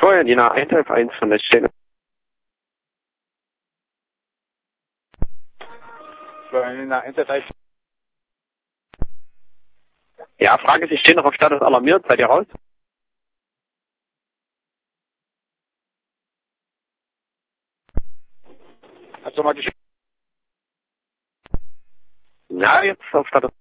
Florian, Jena 111 von der Stelle. Florian, Jena 111. Ja, Frage, Sie stehen noch auf Status alarmiert, seid ihr raus? Hast du mal geschickt? Ja, jetzt auf Status